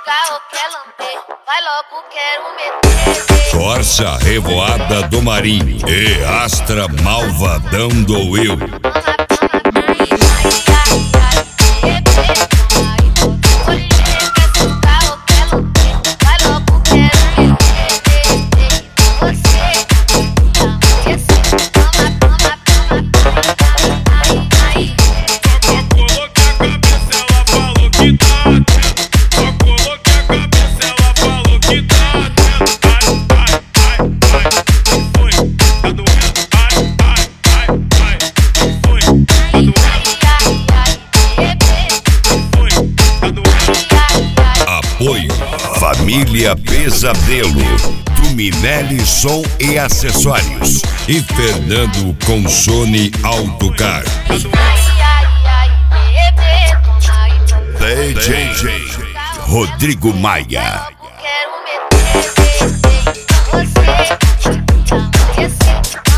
carro, quer lamber, vai logo, quero meter. Corsa Revoada do Marinho e Astra Malvadão do Will. Apoio Família Pesadelo, Truminelli Som e Acessórios e Fernando Consone Autocar. DJ Rodrigo Maia. Quero meter você.